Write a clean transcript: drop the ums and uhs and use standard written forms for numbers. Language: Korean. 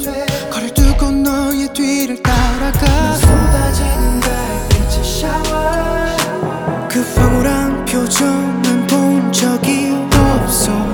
거리를 두고 너의 뒤를 따라가 쏟아지는 달빛의 샤워 그 황홀한 표정은 본 적이 없어